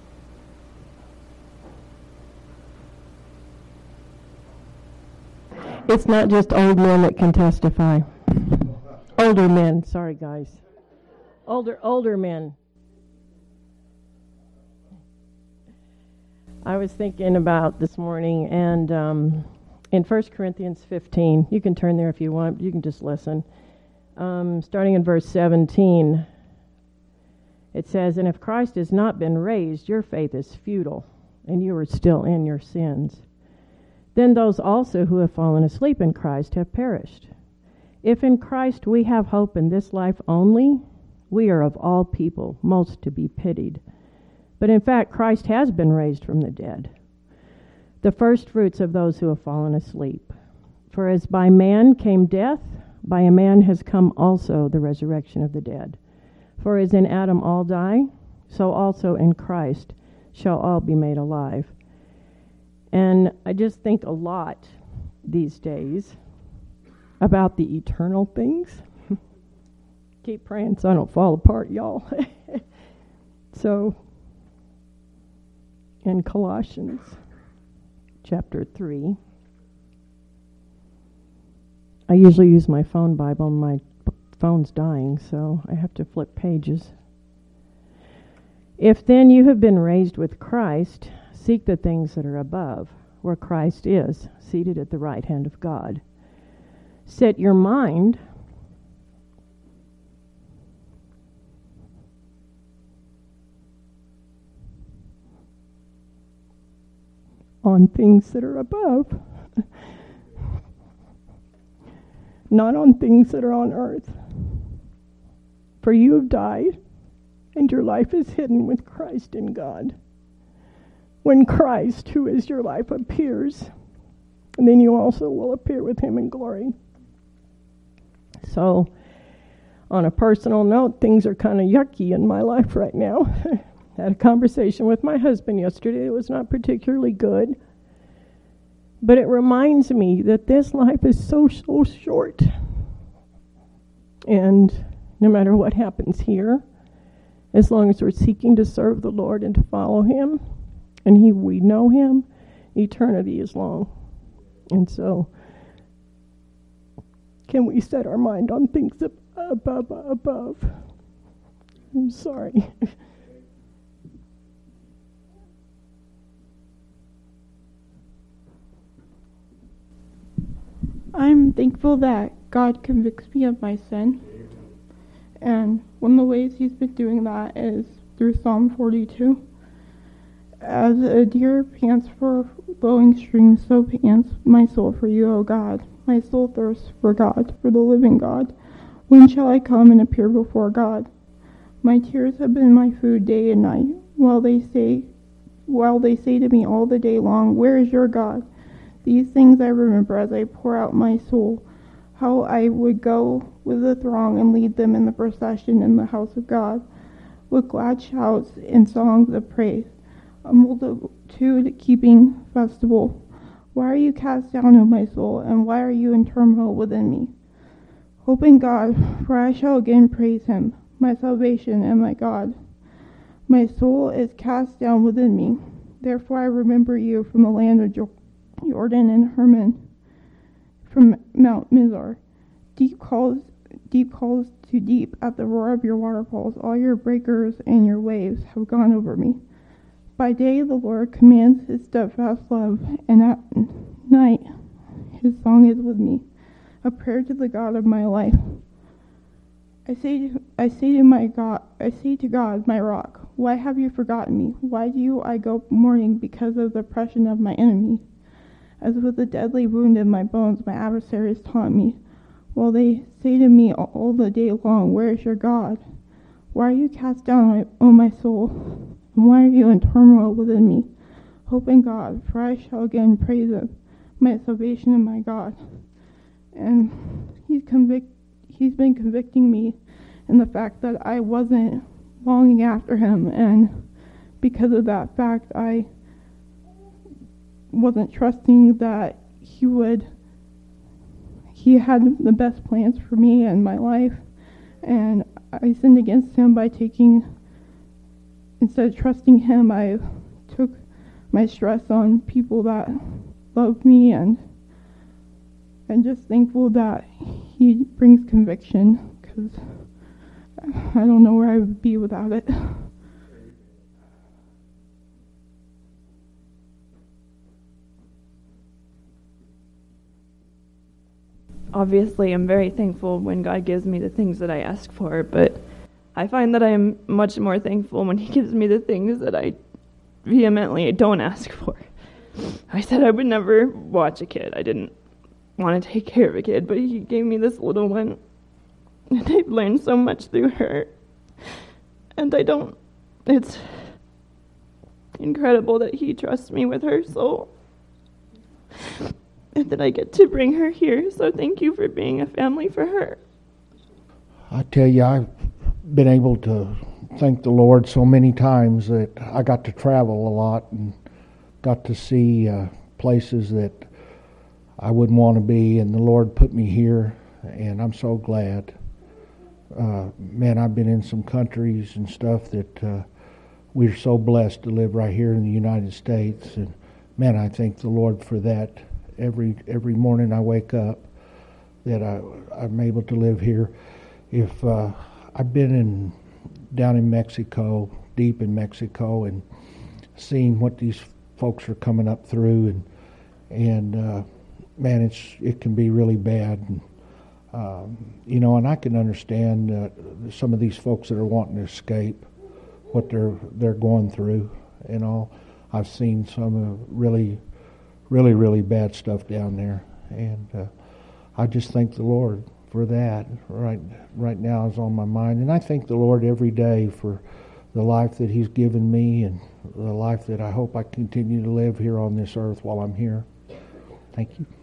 Speaker 5: It's not just old men that can testify. Older men, sorry guys. Older, older men. I was thinking about this morning, and um, in First Corinthians fifteen, you can turn there if you want, you can just listen. Um, starting in verse seventeen, it says, and if Christ has not been raised, your faith is futile, and you are still in your sins. Then those also who have fallen asleep in Christ have perished. If in Christ we have hope in this life only, we are of all people most to be pitied. But in fact, Christ has been raised from the dead, the first fruits of those who have fallen asleep. For as by man came death, by a man has come also the resurrection of the dead. For as in Adam all die, so also in Christ shall all be made alive. And I just think a lot these days about the eternal things. Keep praying so I don't fall apart, y'all. So, in Colossians chapter three, I usually use my phone Bible. My phone's dying, so I have to flip pages. If then you have been raised with Christ, seek the things that are above, where Christ is, seated at the right hand of God. Set your mind on things that are above, not on things that are on earth. For you have died, and your life is hidden with Christ in God. When Christ, who is your life, appears, and then you also will appear with him in glory. So, on a personal note, things are kind of yucky in my life right now. I had a conversation with my husband yesterday. It was not particularly good. But it reminds me that this life is so, so short. And no matter what happens here, as long as we're seeking to serve the Lord and to follow him, and he, we know him, eternity is long. And so, can we set our mind on things above, above? I'm sorry.
Speaker 6: I'm thankful that God convicts me of my sin. And one of the ways he's been doing that is through Psalm forty-two. As a deer pants for flowing streams, so pants my soul for you, O God. My soul thirsts for God, for the living God. When shall I come and appear before God? My tears have been my food day and night, while they say, while they say to me all the day long, where is your God? These things I remember as I pour out my soul, how I would go with the throng and lead them in the procession in the house of God, with glad shouts and songs of praise, a multitude keeping festival. Why are you cast down, O my soul, and why are you in turmoil within me? Hope in God, for I shall again praise him, my salvation and my God. My soul is cast down within me, therefore I remember you from the land of Jordan. Jordan and Hermon, from Mount Mizar. Deep calls, deep calls to deep at the roar of your waterfalls. All your breakers and your waves have gone over me. By day the Lord commands his steadfast love, and at night his song is with me, a prayer to the God of my life. I say to, I say to my God, I say to God, my rock, why have you forgotten me? Why do I go mourning because of the oppression of my enemy? As with a deadly wound in my bones, my adversaries taunt me, while they say to me all the day long, where is your God? Why are you cast down, O my soul? And why are you in turmoil within me? Hope in God, for I shall again praise him, my salvation and my God. And he's convict, he's been convicting me in the fact that I wasn't longing after him, and because of that fact, I wasn't trusting that he would, he had the best plans for me and my life, and I sinned against him by taking, instead of trusting him, I took my stress on people that loved me, and I'm just thankful that he brings conviction, because I don't know where I would be without it.
Speaker 7: Obviously, I'm very thankful when God gives me the things that I ask for, but I find that I am much more thankful when he gives me the things that I vehemently don't ask for. I said I would never watch a kid. I didn't want to take care of a kid, but he gave me this little one. And I've learned so much through her. And I don't, it's incredible that he trusts me with her soul. And that I get to bring her here. So thank you for being a family for her.
Speaker 8: I tell you, I've been able to thank the Lord so many times that I got to travel a lot and got to see uh, places that I wouldn't want to be, and the Lord put me here, and I'm so glad. Uh, man, I've been in some countries and stuff that uh, we're so blessed to live right here in the United States, and man, I thank the Lord for that. Every every morning I wake up, that I, I'm able to live here. If uh, I've been in down in Mexico, deep in Mexico, and seeing what these folks are coming up through, and and uh, man, it's it can be really bad. And, um, you know, and I can understand uh, some of these folks that are wanting to escape what they're they're going through. You know, I've seen some uh, really, really, really bad stuff down there, and uh, I just thank the Lord for that. Right, right now is on my mind, and I thank the Lord every day for the life that He's given me and the life that I hope I continue to live here on this earth while I'm here. Thank you.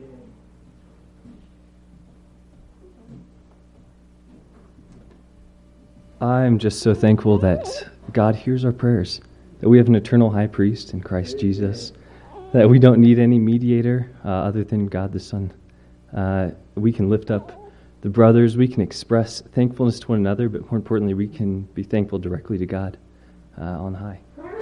Speaker 9: I'm just so thankful that God hears our prayers, that we have an eternal high priest in Christ Jesus, that we don't need any mediator uh, other than God the Son. Uh, we can lift up the brothers, we can express thankfulness to one another, but more importantly, we can be thankful directly to God uh, on high.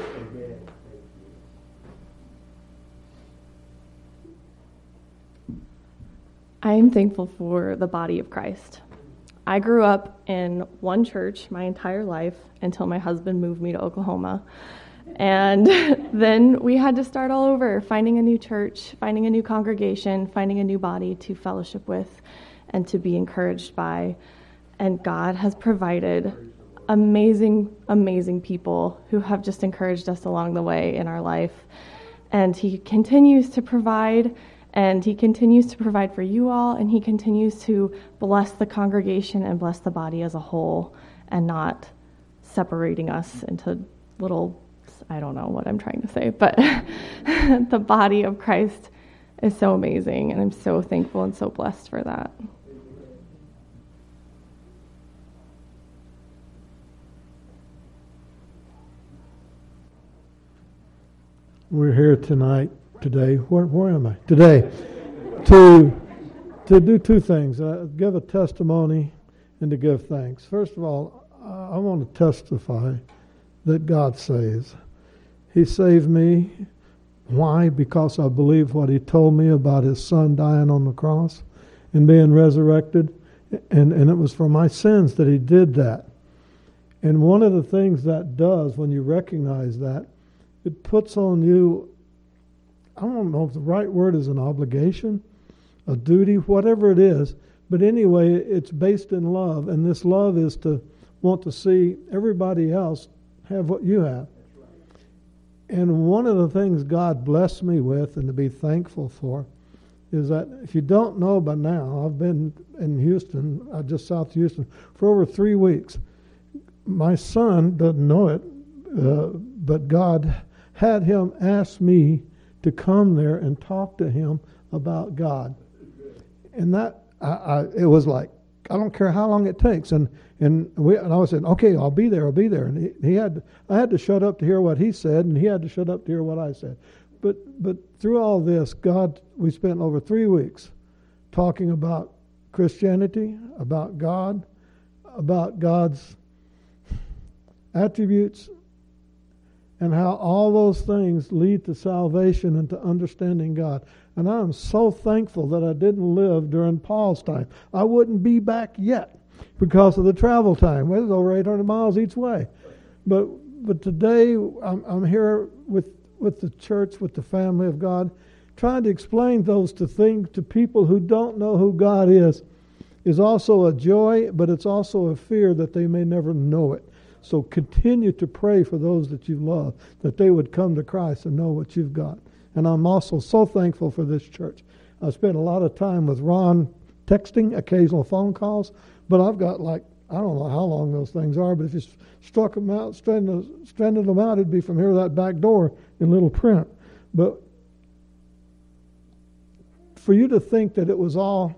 Speaker 10: I am thankful for the body of Christ. I grew up in one church my entire life until my husband moved me to Oklahoma. And then we had to start all over, finding a new church, finding a new congregation, finding a new body to fellowship with and to be encouraged by. And God has provided amazing, amazing people who have just encouraged us along the way in our life. And He continues to provide, and He continues to provide for you all, and He continues to bless the congregation and bless the body as a whole, and not separating us into little, I don't know what I'm trying to say, but the body of Christ is so amazing, and I'm so thankful and so blessed for that.
Speaker 11: We're here tonight, today, where, where am I? Today, to to do two things, uh, give a testimony and to give thanks. First of all, I want to testify that God saves. He saved me. Why? Because I believe what He told me about His Son dying on the cross and being resurrected, and, and it was for my sins that He did that. And one of the things that does, when you recognize that, it puts on you, I don't know if the right word is an obligation, a duty, whatever it is, but anyway, it's based in love, and this love is to want to see everybody else have what you have. And one of the things God blessed me with and to be thankful for is that, if you don't know by now, I've been in Houston, uh, just south of Houston, for over three weeks. My son doesn't know it, uh, but God had him ask me to come there and talk to him about God. And that, I, I, it was like, I don't care how long it takes. And and we and I was saying, okay, I'll be there, I'll be there. And he, he had, I had to shut up to hear what he said, and he had to shut up to hear what I said. But but through all this, God, we spent over three weeks talking about Christianity, about God, about God's attributes, and how all those things lead to salvation and to understanding God. And I'm so thankful that I didn't live during Paul's time. I wouldn't be back yet because of the travel time. Well, it was over eight hundred miles each way. But but today I'm, I'm here with, with the church, with the family of God, trying to explain those to things to people who don't know who God is, is also a joy, but it's also a fear that they may never know it. So continue to pray for those that you love, that they would come to Christ and know what you've got. And I'm also so thankful for this church. I spent a lot of time with Ron texting, occasional phone calls, but I've got like, I don't know how long those things are, but if you struck them out, stranded, stranded them out, it'd be from here to that back door in little print. But for you to think that it was all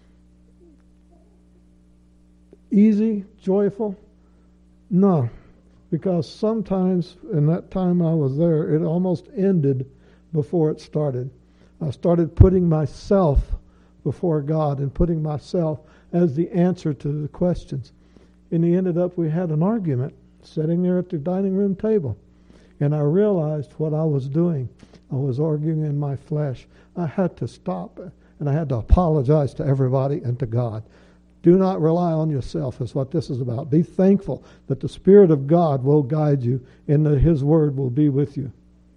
Speaker 11: easy, joyful, no. Because sometimes in that time I was there, it almost ended before it started. I started putting myself before God and putting myself as the answer to the questions. And he ended up, we had an argument sitting there at the dining room table. And I realized what I was doing. I was arguing in my flesh. I had to stop, and I had to apologize to everybody and to God. Do not rely on yourself is what this is about. Be thankful that the Spirit of God will guide you and that His Word will be with you.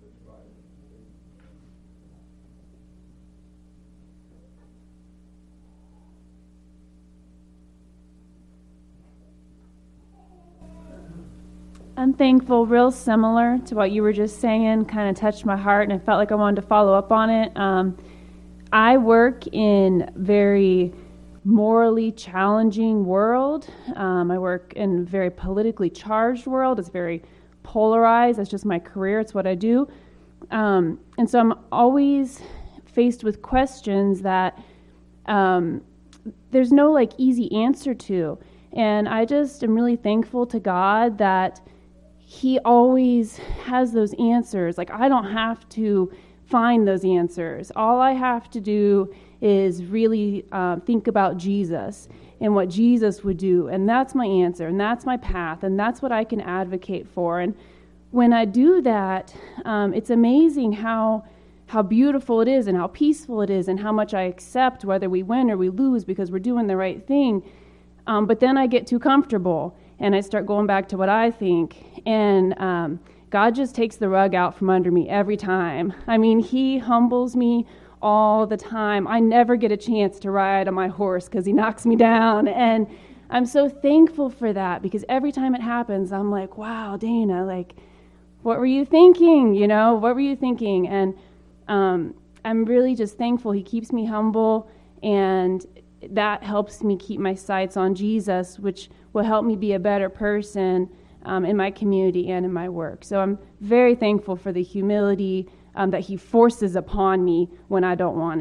Speaker 12: I'm thankful, real similar to what you were just saying, kind of touched my heart, and I felt like I wanted to follow up on it. Um, I work in very morally challenging world. Um, I work in a very politically charged world. It's very polarized. That's just my career. It's what I do. Um, and so I'm always faced with questions that um, there's no like easy answer to. And I just am really thankful to God that He always has those answers. Like, I don't have to find those answers. All I have to do is really uh, think about Jesus and what Jesus would do. And that's my answer, and that's my path, and that's what I can advocate for. And when I do that, um, it's amazing how how beautiful it is and how peaceful it is and how much I accept whether we win or we lose because we're doing the right thing. Um, but then I get too comfortable, and I start going back to what I think. And um, God just takes the rug out from under me every time. I mean, He humbles me all the time. I never get a chance to ride on my horse because He knocks me down. And I'm so thankful for that, because every time it happens, I'm like, wow, Dana, like, what were you thinking? You know, what were you thinking? And um, I'm really just thankful He keeps me humble, and that helps me keep my sights on Jesus, which will help me be a better person um, in my community and in my work. So I'm very thankful for the humility um, that He forces upon me when I don't want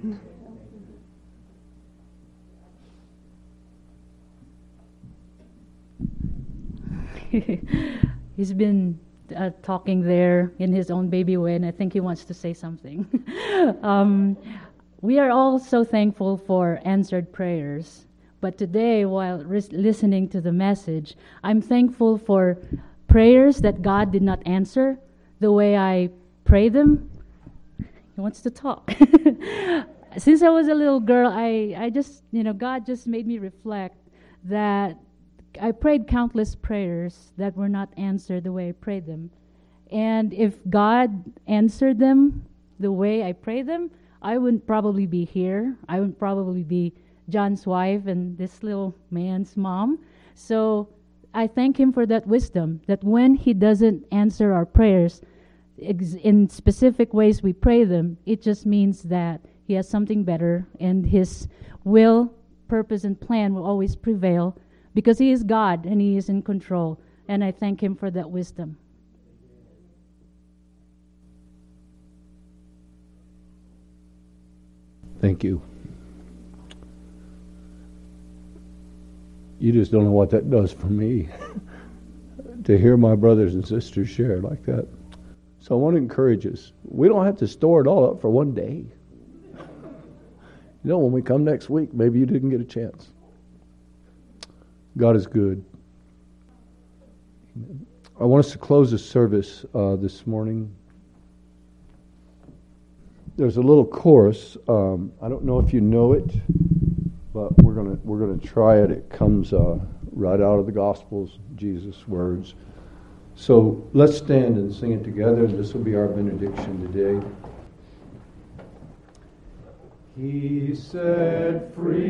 Speaker 13: it. He's been uh, talking there in his own baby way, and I think he wants to say something. um, we are all so thankful for answered prayers. But today, while ris- listening to the message, I'm thankful for prayers that God did not answer the way I pray them. He wants to talk. Since I was a little girl, I, I just, you know, God just made me reflect that I prayed countless prayers that were not answered the way I prayed them. And if God answered them the way I prayed them, I wouldn't probably be here. I would probably be John's wife and this little man's mom. So I thank Him for that wisdom, that when He doesn't answer our prayers ex- in specific ways we pray them, it just means that He has something better, and His will, purpose, and plan will always prevail, because He is God and He is in control. And I thank Him for that wisdom.
Speaker 1: Thank you. You just don't know what that does for me to hear my brothers and sisters share like that. So I want to encourage us. We don't have to store it all up for one day. You know, when we come next week, maybe you didn't get a chance. God is good. I want us to close the service uh, this morning. There's a little chorus. Um, I don't know if you know it, but we're gonna we're gonna try it. It comes uh, right out of the Gospels, Jesus' words. So let's stand and sing it together. This will be our benediction today. He said,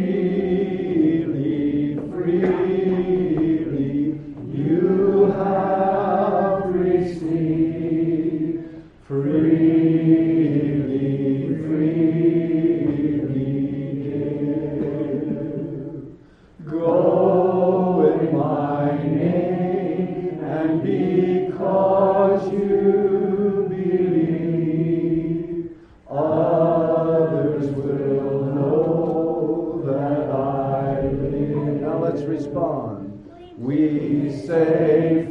Speaker 1: freely, freely, you have received, freely. respond. We say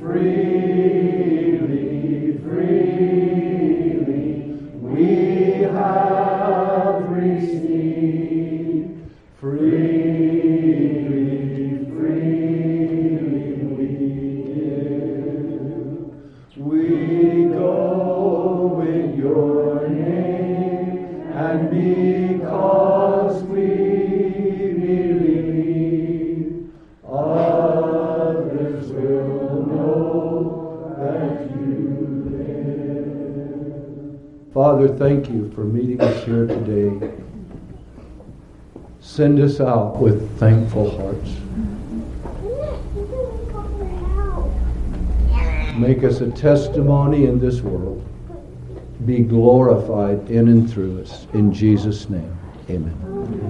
Speaker 1: freely, freely, we have received. Freely, freely we give. We go in your name, and because we believe, others will know that you live. Father, thank you for meeting us here today. Send us out with thankful hearts. Make us a testimony in this world. Be glorified in and through us. In Jesus' name, amen.